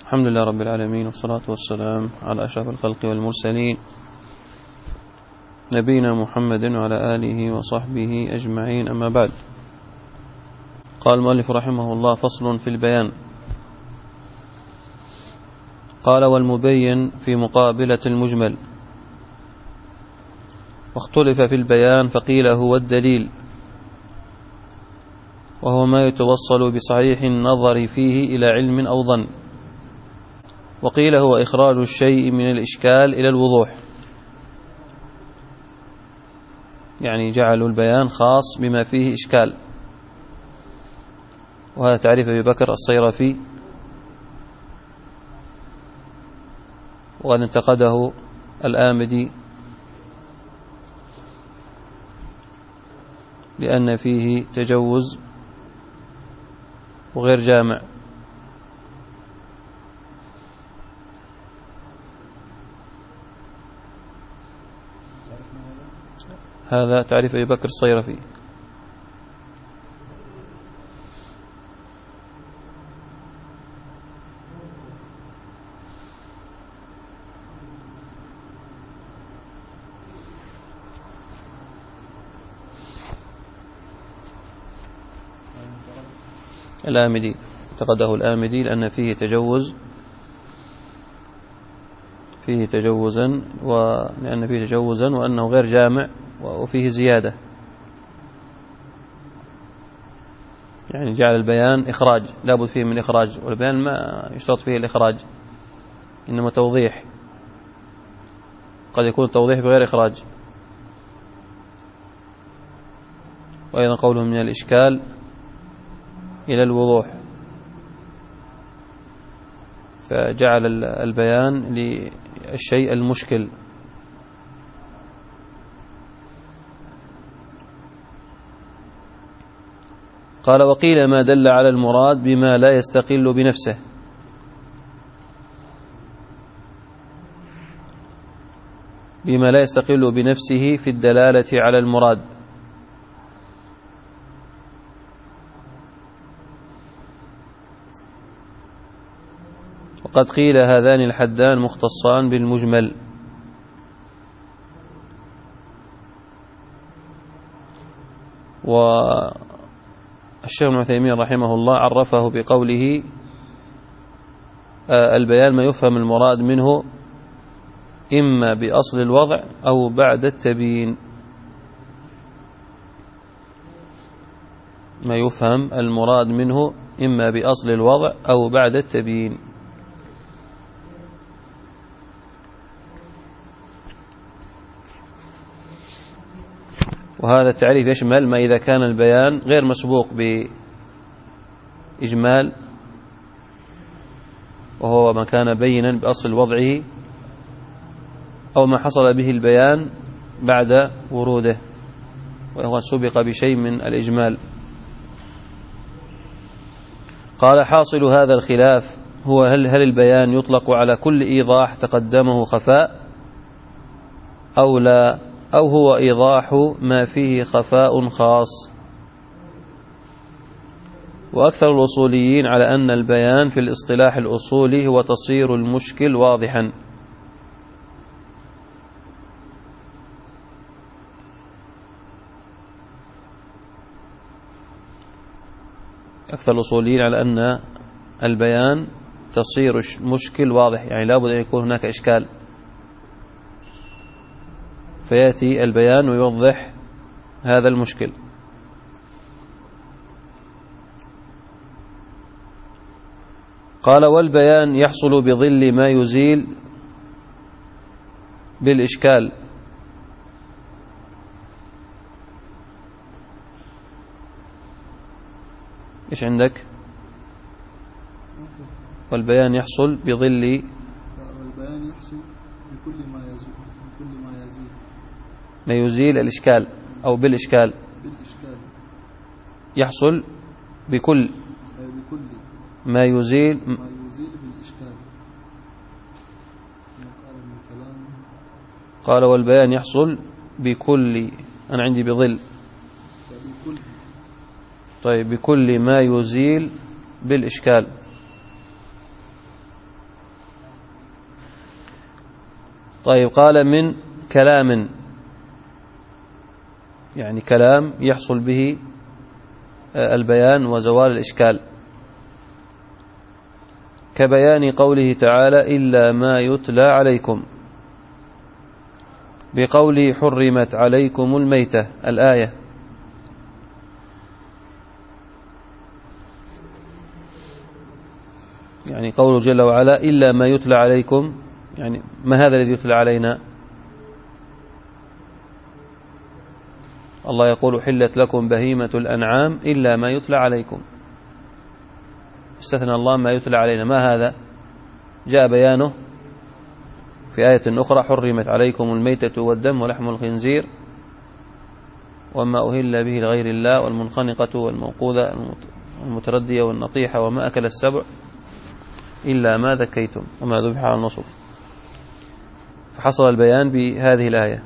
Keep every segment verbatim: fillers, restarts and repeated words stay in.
الحمد لله رب العالمين، والصلاة والسلام على أشرف الخلق والمرسلين نبينا محمد وعلى آله وصحبه أجمعين، أما بعد. قال المؤلف رحمه الله: فصل في البيان. قال: والمبين في مقابلة المجمل. واختلف في البيان فقيل هو الدليل، وهو ما يتوصل بصحيح النظر فيه إلى علم أو ظن. وقيل هو إخراج الشيء من الإشكال إلى الوضوح، يعني جعلوا البيان خاص بما فيه إشكال. وهذا تعريف أبي بكر الصيرفي، وقد انتقده الآمدي لأن فيه تجوز وغير جامع. هذا تعريف أبي بكر الصيرفي. الآمدي انتقده الآمدي لأن فيه تجوز فيه تجوزا ولأن فيه تجوزا وأنه غير جامع وفيه زيادة، يعني جعل البيان إخراج، لابد فيه من إخراج، والبيان ما يشترط فيه الإخراج، إنما توضيح. قد يكون التوضيح بغير إخراج. وأيضا قوله من الإشكال إلى الوضوح، فجعل البيان للشيء المشكل. قال: وقيل ما دل على المراد بما لا يستقل بنفسه. بما لا يستقل بنفسه في الدلالة على المراد. وقد قيل هذان الحدان مختصان بالمجمل. والشيخ ابن عثيمين رحمه الله عرفه بقوله: البيان ما يفهم المراد منه إما بأصل الوضع أو بعد التبيين. ما يفهم المراد منه إما بأصل الوضع أو بعد التبيين. وهذا التعريف يشمل ما إذا كان البيان غير مسبوق بإجمال، وهو ما كان بينا بأصل وضعه، أو ما حصل به البيان بعد وروده وهو سبق بشيء من الإجمال. قال: حاصل هذا الخلاف هو هل, هل البيان يطلق على كل إيضاح تقدمه خفاء أو لا، أو هو إيضاح ما فيه خفاء خاص. وأكثر الأصوليين على أن البيان في الاصطلاح الأصولي هو تصير المشكل واضحا. أكثر الأصوليين على أن البيان تصير مشكل واضح، يعني لابد أن يكون هناك إشكال، فيأتي البيان ويوضح هذا المشكل. قال: والبيان يحصل بظل ما يزيل بالإشكال. إيش عندك؟ والبيان يحصل بظل والبيان يحصل بكل ما يزيل بكل ما يزيل ما يزيل الإشكال أو بالإشكال. بالإشكال يحصل بكل بكل ما يزيل ما يزيل بالإشكال. قال: والبيان يحصل بكل، أنا عندي بظل. بكل. طيب، بكل ما يزيل بالإشكال. طيب قال من كلام، يعني كلام يحصل به البيان وزوال الإشكال، كبيان قوله تعالى إلا ما يتلى عليكم، بقوله حرمت عليكم الميتة الآية. يعني قوله جل وعلا إلا ما يتلى عليكم، يعني ما هذا الذي يتلى علينا؟ الله يقول حلت لكم بهيمة الأنعام إلا ما يتلى عليكم، استثنى الله ما يتلى علينا. ما هذا؟ جاء بيانه في آية أخرى حرمت عليكم الميتة والدم ولحم الخنزير وما أهل به لغير الله والمنخنقة والموقوذة والمتردية والنطيحة وما أكل السبع إلا ما ذكيتم وما ذبح على النصب. فحصل البيان بهذه الآية.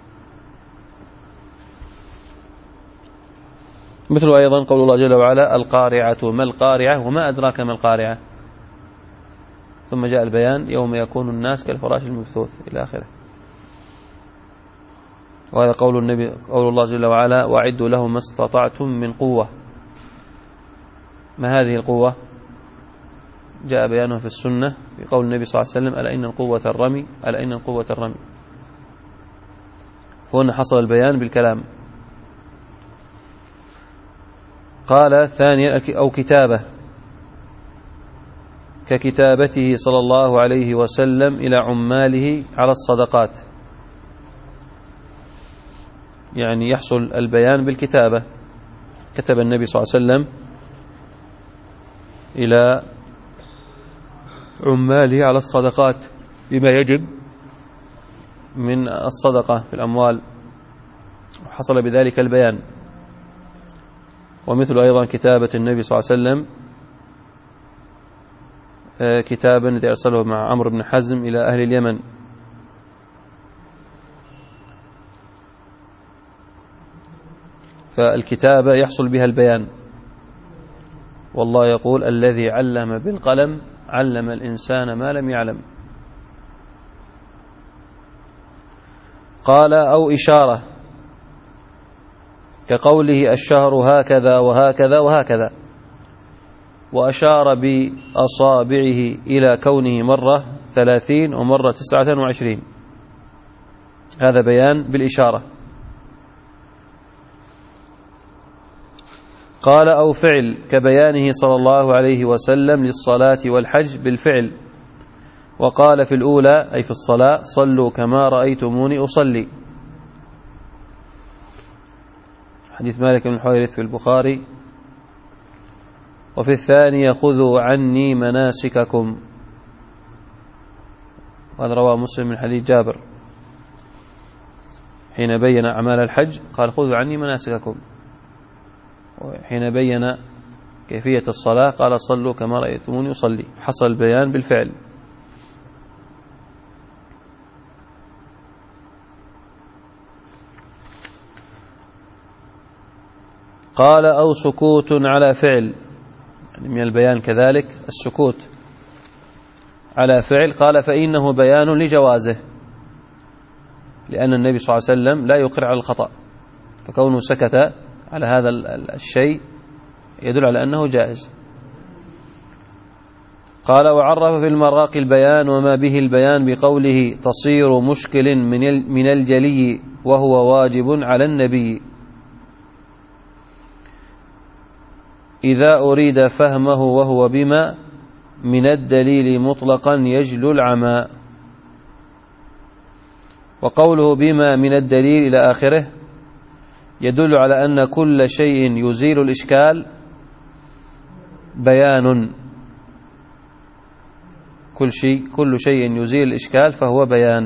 مثل أيضا قول الله جل وعلا القارعة ما القارعة وما أدراك ما القارعة، ثم جاء البيان يوم يكون الناس كالفراش المبثوث إلى آخره. وهذا قول النبي قول الله جل وعلا وأعدوا لهم ما استطعتم من قوة. ما هذه القوة؟ جاء بيانه في السنة في قول النبي صلى الله عليه وسلم ألا إن القوة الرمي، ألا إن القوة الرمي. هنا حصل البيان بالكلام. قال ثانيا أو كتابة، ككتابته صلى الله عليه وسلم إلى عماله على الصدقات، يعني يحصل البيان بالكتابة. كتب النبي صلى الله عليه وسلم إلى عماله على الصدقات بما يجب من الصدقة في الأموال، وحصل بذلك البيان. ومثل أيضا كتابة النبي صلى الله عليه وسلم كتابا الذي أرسله مع عمرو بن حزم إلى أهل اليمن، فالكتابة يحصل بها البيان. والله يقول الذي علم بالقلم علم الإنسان ما لم يعلم. قال أو إشارة، كقوله الشهر هكذا وهكذا وهكذا، وأشار بأصابعه إلى كونه مرة ثلاثين ومرة تسعة وعشرين، هذا بيان بالإشارة. قال أو فعل، كبيانه صلى الله عليه وسلم للصلاة والحج بالفعل، وقال في الأولى أي في الصلاة صلوا كما رأيتموني أصلي، حديث مالك بن الحويرث في البخاري. وفي الثانية خذوا عني مناسككم، وهذا رواه مسلم من حديث جابر حين بين أعمال الحج قال خذوا عني مناسككم، وحين بين كيفية الصلاة قال صلوا كما رأيتموني أصلي. حصل البيان بالفعل. قال أو سكوت على فعل، يعني من البيان كذلك السكوت على فعل. قال فإنه بيان لجوازه، لأن النبي صلى الله عليه وسلم لا يقر على الخطأ، فكونه سكت على هذا الشيء يدل على أنه جائز. قال وعرف في المراقي البيان وما به البيان بقوله تصير مشكل من الجلي وهو واجب على النبي إذا أريد فهمه وهو بما من الدليل مطلقا يجلو العمى. وقوله بما من الدليل إلى آخره يدل على أن كل شيء يزيل الإشكال بيان، كل شيء كل شيء يزيل الإشكال فهو بيان.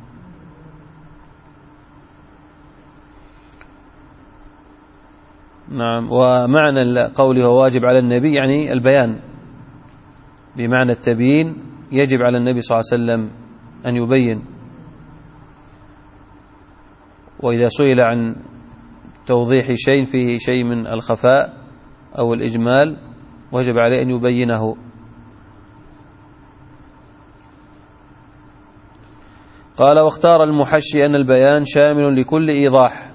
نعم. ومعنى قوله واجب على النبي يعني البيان بمعنى التبيين، يجب على النبي صلى الله عليه وسلم أن يبين. وإذا سئل عن توضيح شيء فيه شيء من الخفاء أو الإجمال وجب عليه أن يبينه. قال واختار المحشي أن البيان شامل لكل إيضاح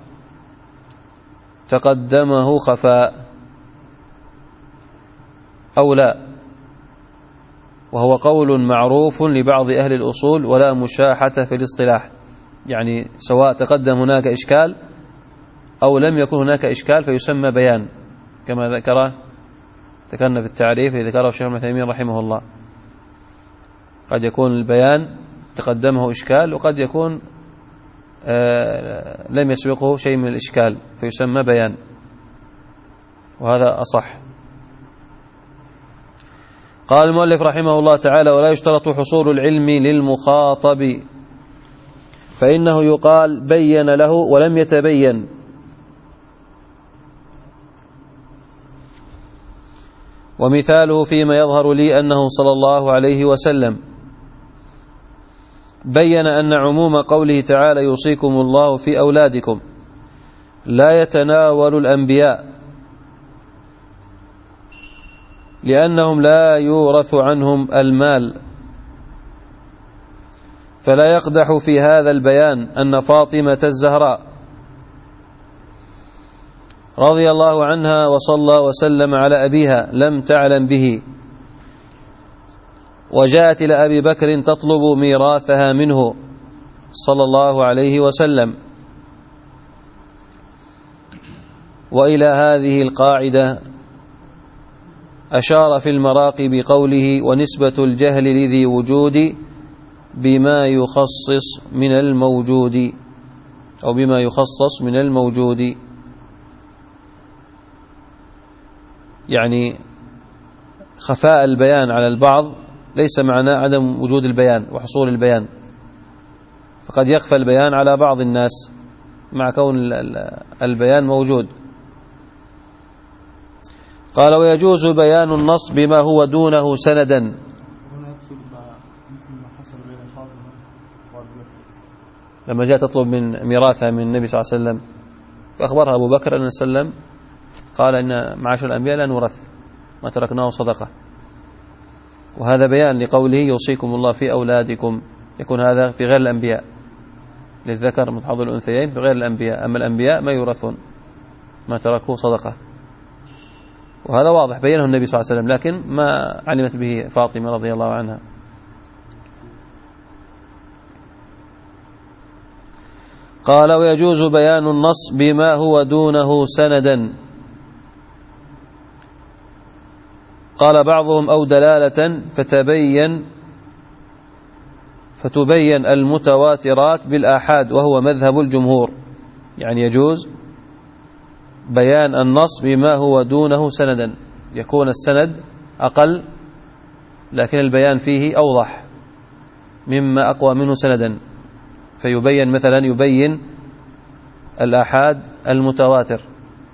تقدمه خفاء أو لا، وهو قول معروف لبعض أهل الأصول ولا مشاحة في الاصطلاح، يعني سواء تقدم هناك إشكال أو لم يكن هناك إشكال فيسمى بيان، كما ذكره ذكرنا في التعريف اللي ذكره الشيخ ابن تيمية رحمه الله. قد يكون البيان تقدمه إشكال، وقد يكون آه لم يسبقه شيء من الإشكال فيسمى بيان، وهذا أصح. قال المؤلف رحمه الله تعالى: ولا يشترط حصول العلم للمخاطب، فإنه يقال بين له ولم يتبين. ومثاله فيما يظهر لي أنه صلى الله عليه وسلم بين أن عموم قوله تعالى يوصيكم الله في أولادكم لا يتناول الأنبياء، لأنهم لا يورث عنهم المال، فلا يقدح في هذا البيان أن فاطمة الزهراء رضي الله عنها وصلى وسلم على أبيها لم تعلم به، وجاءت إلى أبي بكر تطلب ميراثها منه صلى الله عليه وسلم. وإلى هذه القاعدة أشار في المراقي بقوله: ونسبة الجهل لذي وجود بما يخصص من الموجود، أو بما يخصص من الموجود. يعني خفاء البيان على البعض ليس معناه عدم وجود البيان وحصول البيان، فقد يخفى البيان على بعض الناس مع كون البيان موجود. قال: ويجوز بيان النص بما هو دونه سندا. هنا يقصد مثل ما حصل بين فاطمة وأبي بكر لما جاء تطلب من ميراثها من النبي صلى الله عليه وسلم، فأخبرها أبو بكر أن وسلم قال: إن معاشر الأنبياء لا نورث، ما تركناه صدقة. وهذا بيان لقوله يوصيكم الله في أولادكم، يكون هذا في غير الأنبياء، للذكر مثل حظ الأنثيين في غير الأنبياء، أما الأنبياء ما يورثون، ما تركوه صدقة. وهذا واضح بينه النبي صلى الله عليه وسلم، لكن ما علمت به فاطمة رضي الله عنها. قال: ويجوز بيان النص بما هو دونه سندا. قال بعضهم: أو دلالة فتبين فتبين المتواترات بالآحاد، وهو مذهب الجمهور. يعني يجوز بيان النص بما هو دونه سندا، يكون السند أقل لكن البيان فيه أوضح مما أقوى منه سندا، فيبين مثلا يبين الآحاد المتواتر،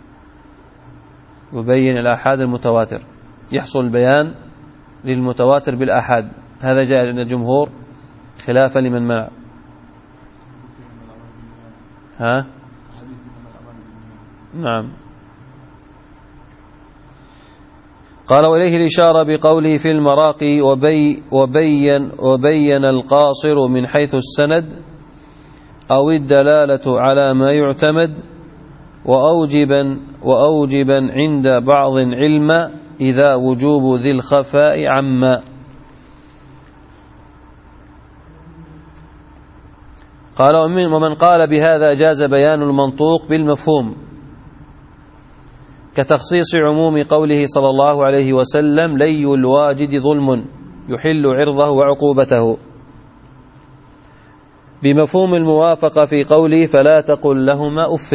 يبين الآحاد المتواتر، يحصل البيان للمتواتر بالآحاد. هذا جاء من الجمهور خلافا لمن منع. ها؟ نعم. قال: وإليه الإشارة بقوله في المراقي: وبي وبين, وبين القاصر من حيث السند أو الدلالة على ما يعتمد، وأوجبا, وأوجبا عند بعض علما إذا وجوب ذي الخفاء عما. قال: ومن قال بهذا جاز بيان المنطوق بالمفهوم، كتخصيص عموم قوله صلى الله عليه وسلم: لي الواجد ظلم يحل عرضه وعقوبته، بمفهوم الموافقة في قوله: فلا تقل لهما أف،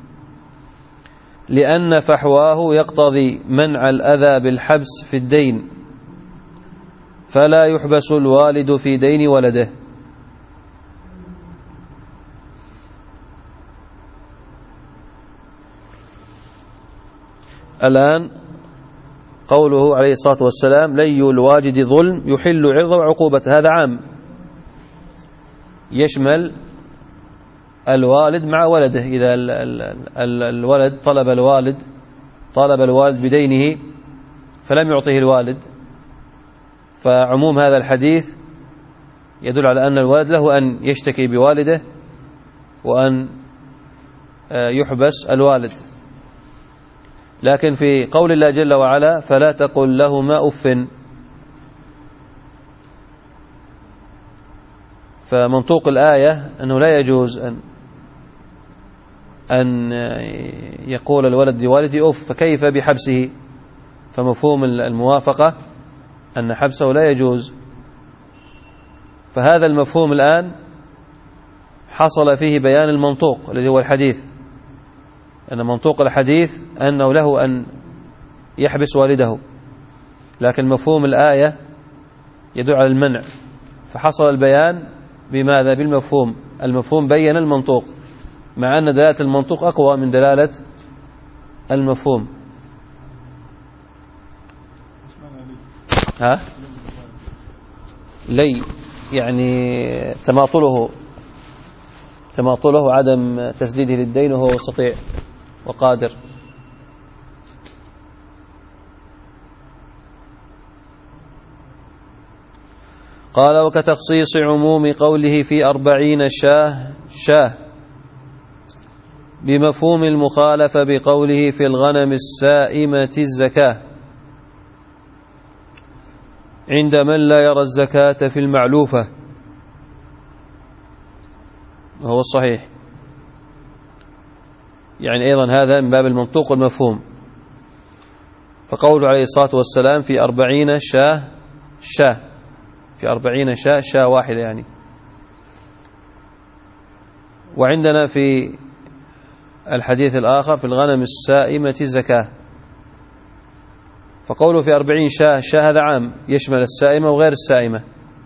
لأن فحواه يقتضي منع الأذى بالحبس في الدين، فلا يحبس الوالد في دين ولده. الآن قوله عليه الصلاة والسلام: لي الواجد ظلم يحل عرضه وعقوبته، هذا عام يشمل الوالد مع ولده. إذا الولد طلب الوالد طلب الوالد بدينه فلم يعطه الوالد، فعموم هذا الحديث يدل على أن الولد له أن يشتكي بوالده وأن يحبس الوالد. لكن في قول الله جل وعلا فلا تقل لهما أف، فمنطوق الآية أنه لا يجوز أن أن يقول الولد لوالده أف، فكيف بحبسه؟ فمفهوم الموافقة أن حبسه لا يجوز. فهذا المفهوم الآن حصل فيه بيان المنطوق الذي هو الحديث، أن منطوق الحديث أنه له أن يحبس والده، لكن مفهوم الآية يدل على المنع، فحصل البيان بماذا؟ بالمفهوم. المفهوم بين المنطوق، مع أن دلالة المنطوق أقوى من دلالة المفهوم. ها؟ لي يعني تماطله تماطله عدم تسديده للدين وهو يستطيع وقادر. قال وكتخصيص عموم قوله في أربعين شاه شاه بمفهوم المخالفة بقوله في الغنم السائمة الزكاة عند من لا يرى الزكاة في المعلوفة، وهو الصحيح. يعني أيضا هذا من باب المنطوق والمفهوم. فقول عليه الصلاة والسلام في أربعين شاه شاه في أربعين شاه شاه واحدة يعني. وعندنا في الحديث الآخر في الغنم السائمة الزكاة، فقوله في أربعين شاه شاه هذا عام يشمل السائمة وغير السائمة.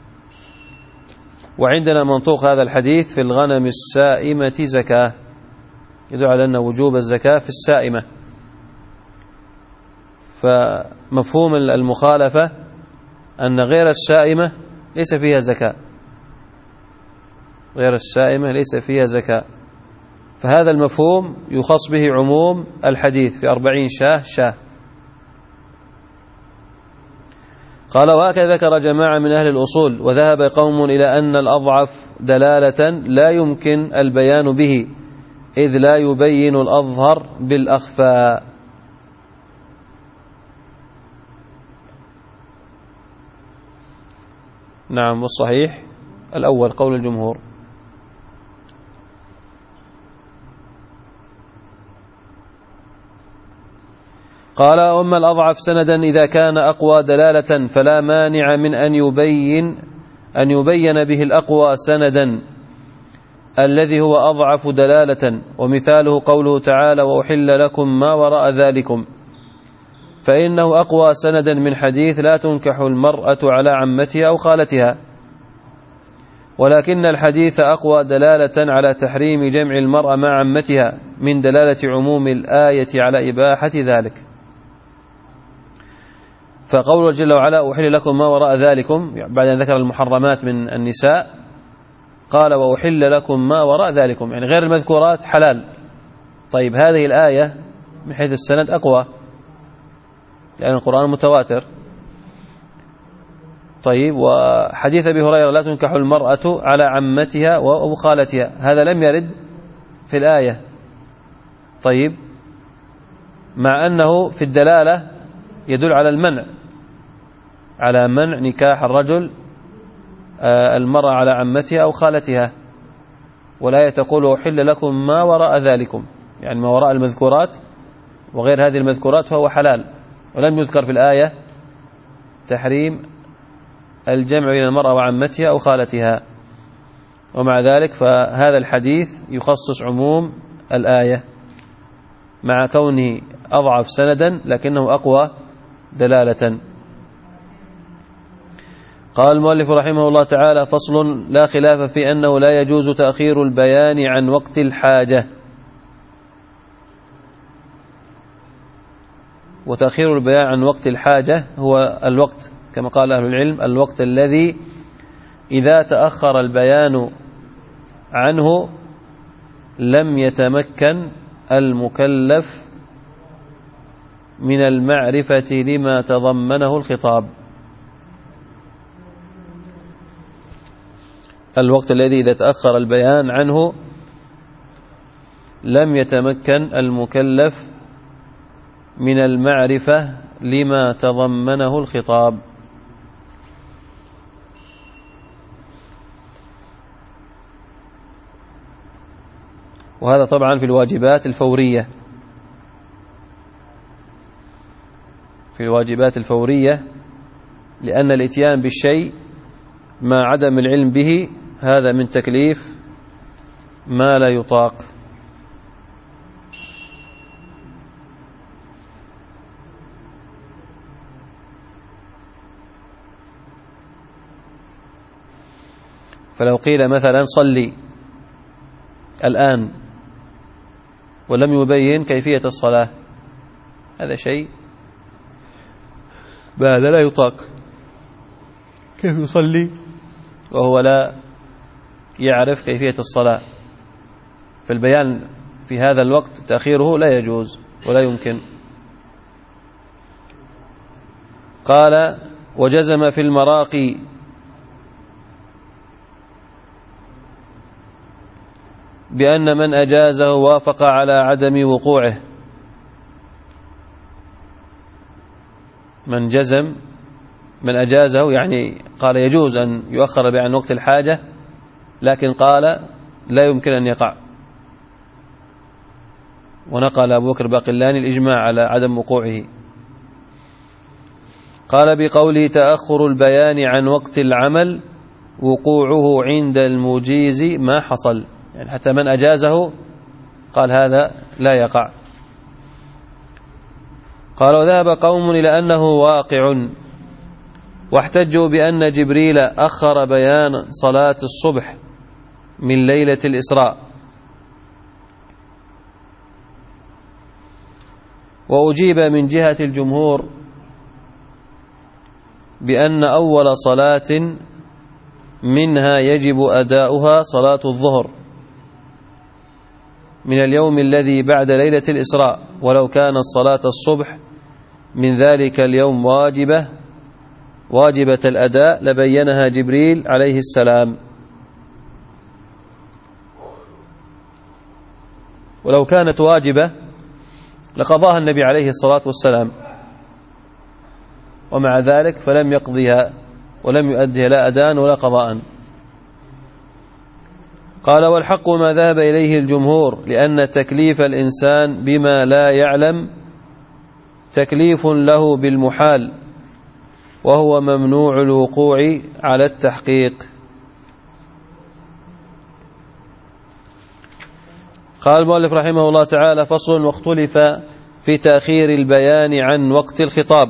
وعندنا منطوق هذا الحديث في الغنم السائمة زكاة، يدل على أن وجوب الزكاة في السائمة. فمفهوم المخالفة أن غير السائمة ليس فيها زكاة، غير السائمة ليس فيها زكاة، فهذا المفهوم يخص به عموم الحديث في أربعين شاه شاه. قال وهكذا ذكر جماعة من أهل الأصول، وذهب قوم إلى أن الأضعف دلالة لا يمكن البيان به إذ لا يبين الأظهر بالأخفى. نعم، والصحيح الأول قول الجمهور. قال أما الأضعف سندا إذا كان أقوى دلالة فلا مانع من أن يبين أن يبين به الأقوى سندا الذي هو أضعف دلالة، ومثاله قوله تعالى وأحل لكم ما وراء ذلكم، فإنه أقوى سندا من حديث لا تنكح المرأة على عمتها أو خالتها، ولكن الحديث أقوى دلالة على تحريم جمع المرأة مع عمتها من دلالة عموم الآية على إباحة ذلك. فقوله جل وعلا أحل لكم ما وراء ذلكم بعد أن ذكر المحرمات من النساء قال وأحل لكم ما وراء ذلكم، يعني غير المذكورات حلال. طيب هذه الآية من حيث السند أقوى لأن القرآن متواتر. طيب وحديث أبي هريرة لا تنكح المرأة على عمتها وأبو خالتها هذا لم يرد في الآية. طيب مع أنه في الدلالة يدل على المنع، على منع نكاح الرجل المرأة على عمتها أو خالتها، ولا تقول أحل لكم ما وراء ذلكم، يعني ما وراء المذكورات وغير هذه المذكورات فهو حلال. ولم يذكر في الآية تحريم الجمع بين المرأة وعمتها أو خالتها، ومع ذلك فهذا الحديث يخصص عموم الآية مع كونه أضعف سندا لكنه أقوى دلالة. قال المؤلف رحمه الله تعالى فصل لا خلاف في أنه لا يجوز تأخير البيان عن وقت الحاجة. وتأخير البيان عن وقت الحاجة هو الوقت كما قال أهل العلم الوقت الذي إذا تأخر البيان عنه لم يتمكن المكلف من المعرفة لما تضمنه الخطاب. الوقت الذي إذا تأخر البيان عنه لم يتمكن المكلف من المعرفة لما تضمنه الخطاب. وهذا طبعا في الواجبات الفورية، في الواجبات الفورية، لأن الإتيان بالشيء مع عدم العلم به هذا من تكليف ما لا يطاق. فلو قيل مثلا صلي الآن ولم يبين كيفية الصلاة، هذا شيء هذا لا يطاق. كيف يصلي وهو لا يعرف كيفية الصلاة؟ فالبيان في هذا الوقت تأخيره لا يجوز ولا يمكن. قال وجزم في المراقي بأن من أجازه وافق على عدم وقوعه. من جزم من أجازه يعني قال يجوز أن يؤخر بعن وقت الحاجة، لكن قال لا يمكن أن يقع. ونقل أبو بكر باقلاني الإجماع على عدم وقوعه. قال بقوله تأخر البيان عن وقت العمل وقوعه عند المجيز ما حصل، يعني حتى من أجازه قال هذا لا يقع. قال وذهب قوم إلى أنه واقع، واحتجوا بأن جبريل أخر بيان صلاة الصبح من ليلة الإسراء. وأجيب من جهة الجمهور بأن أول صلاة منها يجب أداؤها صلاة الظهر من اليوم الذي بعد ليلة الإسراء، ولو كانت صلاة الصبح من ذلك اليوم واجبة واجبة الأداء لبينها جبريل عليه السلام. ولو كانت واجبة لقضاها النبي عليه الصلاة والسلام، ومع ذلك فلم يقضيها ولم يؤديها لا أداء ولا قضاء. قال والحق ما ذهب إليه الجمهور، لأن تكليف الإنسان بما لا يعلم تكليف له بالمحال، وهو ممنوع الوقوع على التحقيق. قال المؤلف رحمه الله تعالى فصل واختلف في تأخير البيان عن وقت الخطاب.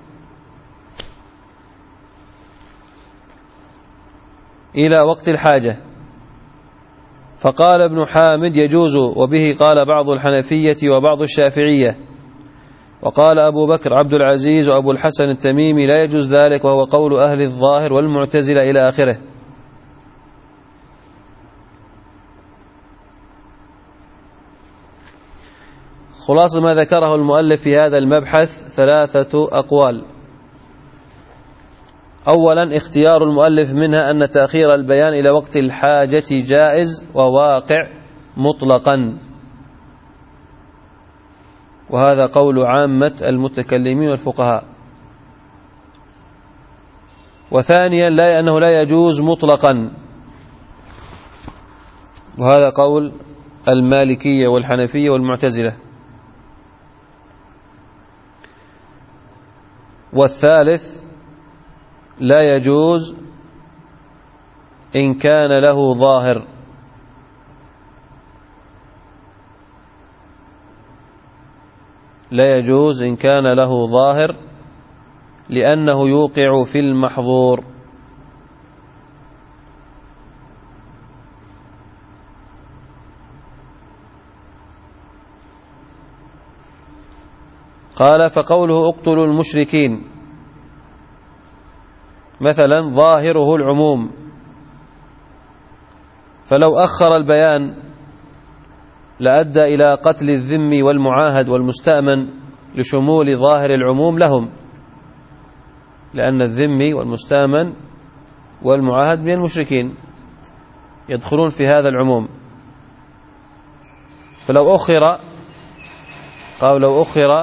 إلى وقت الحاجة، فقال ابن حامد يجوز، وبه قال بعض الحنفية وبعض الشافعية، وقال أبو بكر عبد العزيز وأبو الحسن التميمي لا يجوز ذلك، وهو قول أهل الظاهر والمعتزلة إلى آخره. خلاصة ما ذكره المؤلف في هذا المبحث ثلاثة أقوال. أولا اختيار المؤلف منها أن تأخير البيان إلى وقت الحاجة جائز وواقع مطلقا، وهذا قول عامة المتكلمين والفقهاء. وثانيا لا أنه لا يجوز مطلقا، وهذا قول المالكية والحنفية والمعتزلة. والثالث لا يجوز إن كان له ظاهر، لا يجوز إن كان له ظاهر لأنه يوقع في المحظور. قال فقوله اقتلوا المشركين مثلا ظاهره العموم، فلو أخر البيان لأدى إلى قتل الذم والمعاهد والمستأمن لشمول ظاهر العموم لهم، لأن الذم والمستأمن والمعاهد من المشركين، يدخلون في هذا العموم. فلو أخر قالوا لو أخر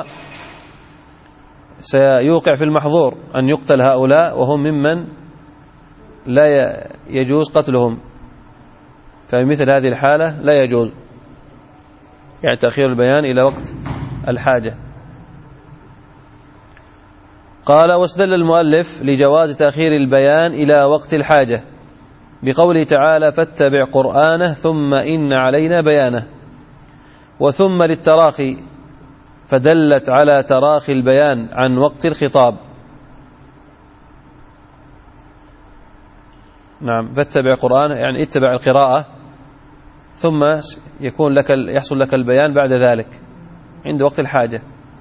سيوقع في المحظور أن يقتل هؤلاء وهم ممن لا يجوز قتلهم، ففي مثل هذه الحالة لا يجوز يعني تأخير البيان إلى وقت الحاجة. قال واستدل المؤلف لجواز تأخير البيان إلى وقت الحاجة بقوله تعالى فاتبع قرآنه ثم إن علينا بيانه، وثم للتراخي فدلت على تراخي البيان عن وقت الخطاب. نعم، فاتبع قرآنه يعني اتبع القراءة ثم يكون لك يحصل لك البيان بعد ذلك عند وقت الحاجة.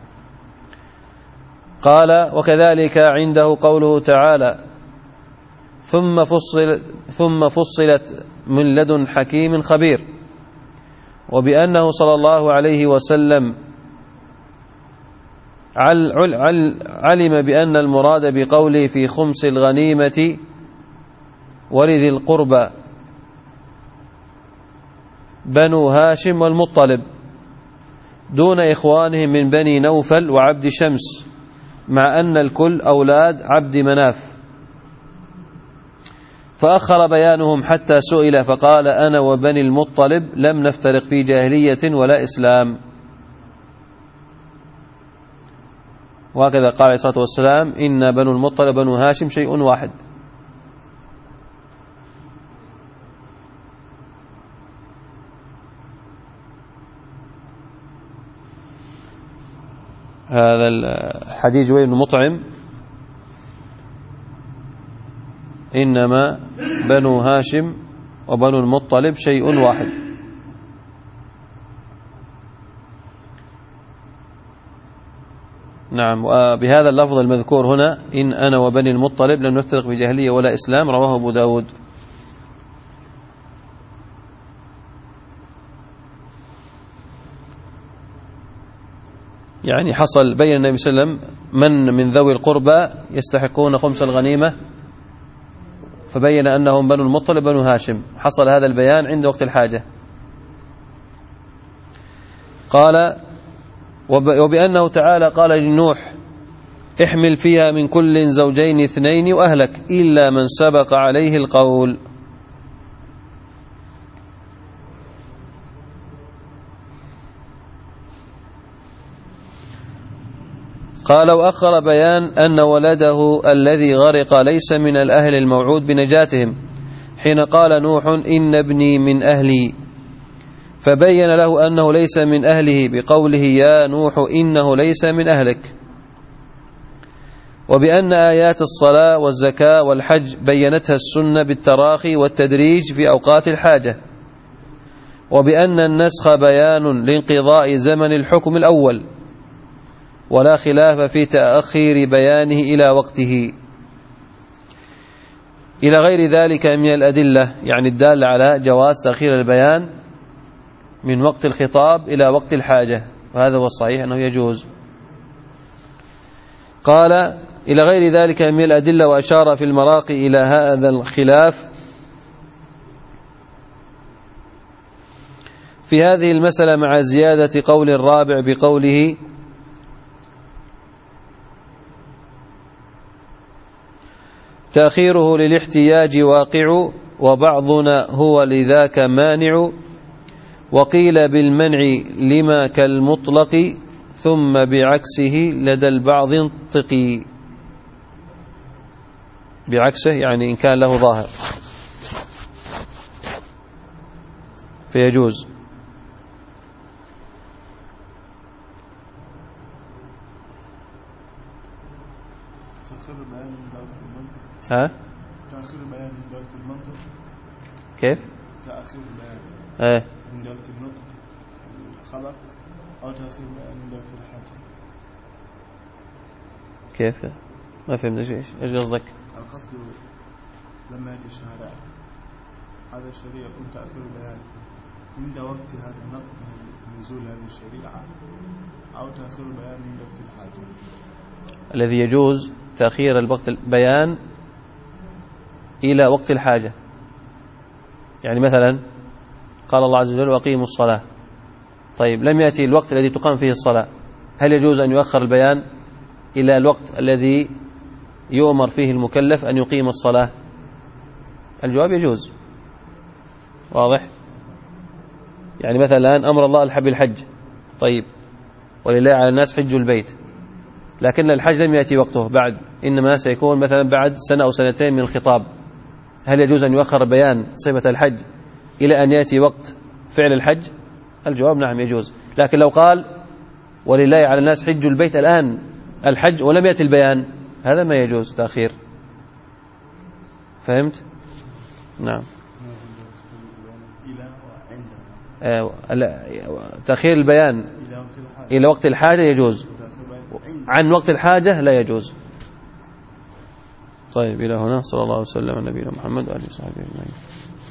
قال وكذلك عنده قوله تعالى ثم فصل ثم فصلت من لدن حكيم خبير، وبأنه صلى الله عليه وسلم علم بأن المراد بقوله في خمس الغنيمة ولذي القربى بنو هاشم والمطلب دون إخوانهم من بني نوفل وعبد شمس، مع أن الكل أولاد عبد مناف. فأخر بيانهم حتى سئل فقال أنا وبني المطلب لم نفترق في جاهلية ولا إسلام. وهكذا قال عليه الصلاة والسلام إن بنو المطلب بنو هاشم شيء واحد. هذا الحديث جوير بن مطعم إنما بنو هاشم وبنو المطلب شيء واحد. نعم، وبهذا اللفظ المذكور هنا إن أنا وبني المطلب لم نفترق في جاهلية ولا إسلام رواه أبو داود. يعني حصل بين النبي صلى الله عليه وسلم من من ذوي القربى يستحقون خمس الغنيمة، فبين أنهم بنو المطلب بنو هاشم، حصل هذا البيان عند وقت الحاجة. قال وبأنه تعالى قال لنوح احمل فيها من كل زوجين اثنين وأهلك إلا من سبق عليه القول. قال وأخر بيان أن ولده الذي غرق ليس من الأهل الموعود بنجاتهم حين قال نوح إن ابني من أهلي، فبين له أنه ليس من أهله بقوله يا نوح إنه ليس من أهلك. وبأن آيات الصلاة والزكاة والحج بينتها السنة بالتراخي والتدريج في أوقات الحاجة. وبأن النسخ بيان لانقضاء زمن الحكم الأول، ولا خلاف في تأخير بيانه إلى وقته، إلى غير ذلك من الأدلة يعني الدالة على جواز تأخير البيان من وقت الخطاب إلى وقت الحاجة، وهذا هو الصحيح أنه يجوز. قال إلى غير ذلك من الأدلة، وأشار في المراقي إلى هذا الخلاف في هذه المسألة مع زيادة قول الرابع بقوله تأخيره للاحتياج واقع وبعضنا هو لذاك مانع، وقيل بالمنع لما كالمطلق ثم بعكسه لدى البعض انطقي. بعكسه يعني إن كان له ظاهر فيجوز. ها؟ تأخير البيان من دولة المنطق. كيف؟ تأخير البيان ايه من دولة النطق الخبر، أو تأخير البيان من دولة الحاجة. كيف؟ ما فهمت ايش ايش قصدك؟ القصد لما يأتي الشارع هذا الشريعة يكون تأخير البيان عند وقت هذا النطق نزول هذه الشريعة، أو تأخير البيان من دولة الحاجة. الذي يجوز تأخير الوقت البيان إلى وقت الحاجة، يعني مثلا قال الله عز وجل وأقيموا الصلاة، طيب لم يأتي الوقت الذي تقام فيه الصلاة، هل يجوز أن يؤخر البيان إلى الوقت الذي يؤمر فيه المكلف أن يقيم الصلاة؟ الجواب يجوز. واضح؟ يعني مثلا الآن أمر الله الحج بالحج، طيب ولله على الناس حج البيت، لكن الحج لم يأتي وقته بعد، إنما سيكون مثلا بعد سنة أو سنتين من الخطاب، هل يجوز أن يؤخر بيان صفة الحج إلى أن يأتي وقت فعل الحج؟ الجواب نعم يجوز. لكن لو قال ولله على الناس حج البيت الآن الحج ولم يأتي البيان، هذا ما يجوز تأخير. فهمت؟ نعم. تأخير البيان إلى وقت الحاجة يجوز، عن وقت الحاجة لا يجوز. طيب إلى هنا، صلى الله عليه وسلم على نبينا محمد وآله وصحبه أجمعين.